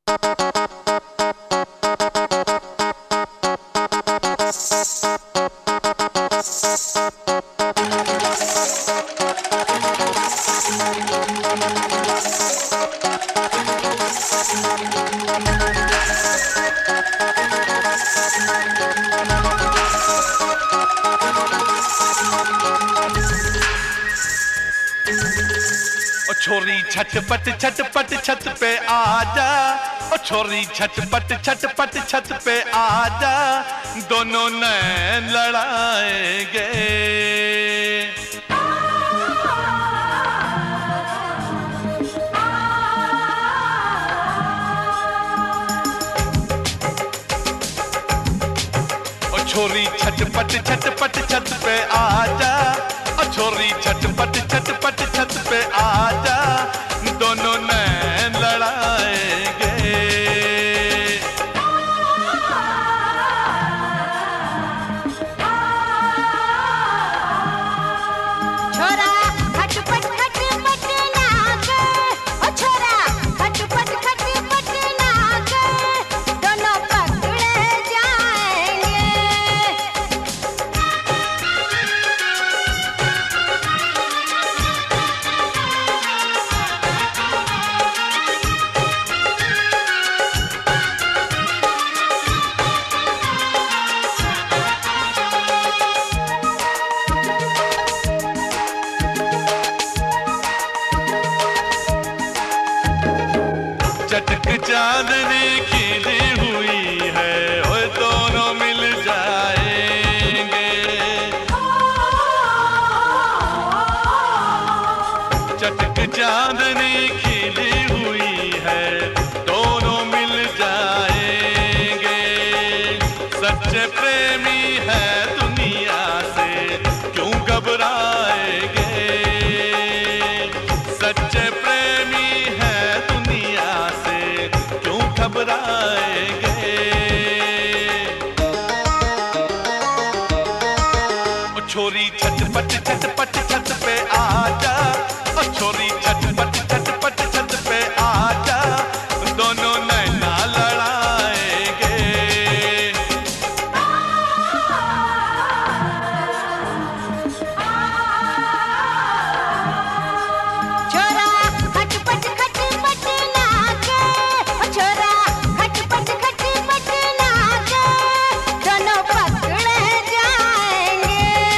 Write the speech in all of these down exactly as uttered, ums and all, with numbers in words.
छोरी छटपट छटपट छत पे आजा, ओ छोरी छटपट छटपट छत पे आजा, दोनों नैन लड़ाएंगे। ओ छोरी छटपट छटपट छत पे आजा, ओ छोरी छटपट छटपट छत पे आजा, दोनों नैन लड़ाएंगे। छोरा खटपट खटपट नाच, ओ छोरा खटपट खटपट नाच, दोनों पकड़े जाएंगे। चटक चांदनी खिली हुई है, और दोनों मिल जाएंगे। चटक चांदनी खिली हुई है, दोनों मिल जाएंगे। सच्चे प्रेमी है दुनिया से क्यों घबराएंगे। सच्चे प्रेमी है दुनिया से क्यों घबराएंगे। ओ छोरी छटपट छटपट छत पे आजा, ओ छोरी छटपट छटपट छत पे आजा, दोनों नैना लड़ाएंगे। छोरा खटपट खटपट नाच, ओ छोरा खटपट खटपट नाच, दोनों पकड़े जाएंगे।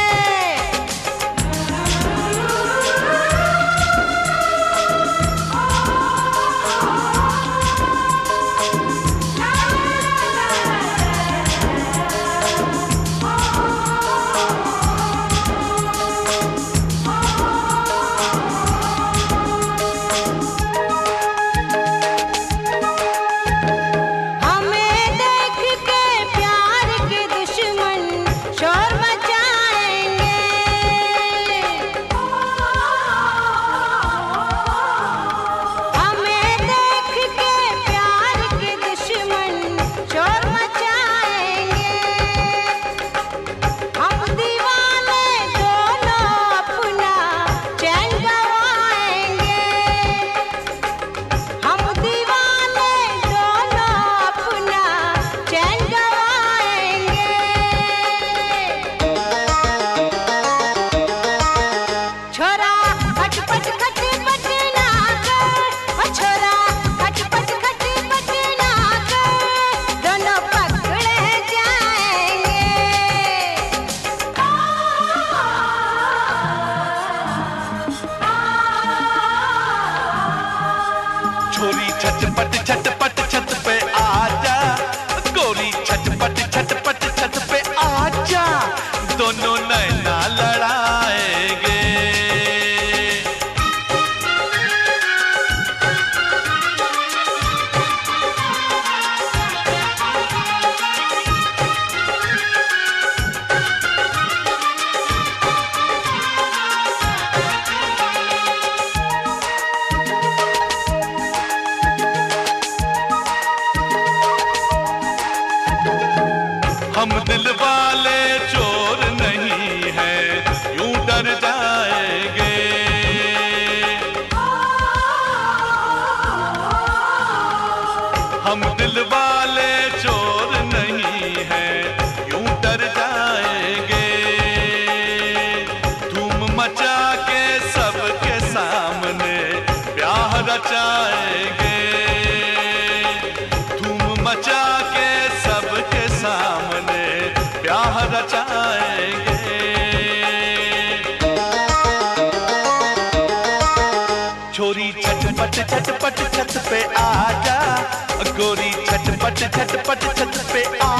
हमें देख के प्यार के दुश्मन शोर मचाएंगे। हमें देख के प्यार के दुश्मन शोर मचाएंगे। हम दीवाने दोनों अपना चैन गवाएंगे। हम दीवाने दोनों अपना चैन गवाएंगे। छोरा खटपट खटपट नाच, ओ छोरा खटपट खटपट नाच, दोनों पकड़े जाएंगे। छोरी छटपट छटपट छत पे आजा, गोरी छटपट छटपट छत पे आजा, दोनों नैना लड़ाएंगे। हम दिल वाले चोर नहीं हैं, यूं डर जाएंगे। हम दिल वाले चोर नहीं हैं, यूं डर जाएंगे। धूम मचा के सबके सामने ब्याह रचाएंगे। धूम मचा के सबके सामने ब्याह रचाएंगे। छोरी झटपट झटपट छत पे आजा, गोरी झटपट झटपट छत पे आ